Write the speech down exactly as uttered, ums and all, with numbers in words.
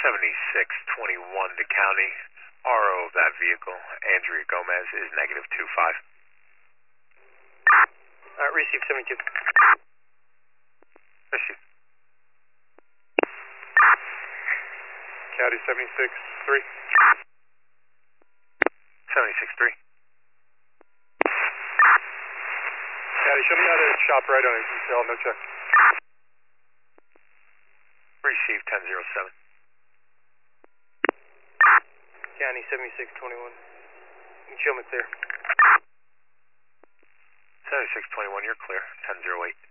seventy-six twenty-one to county. R O of that vehicle, Andrea Gomez, is negative two five. Alright, receive seventy-two. Receive. County seventy-six three. seventy-six three. County, show me how to shop right on it. Detail, no check. Receive ten zero seven. County seventy-six twenty-one. Concealment there. seventy-six twenty-one, you're clear. ten zero eight.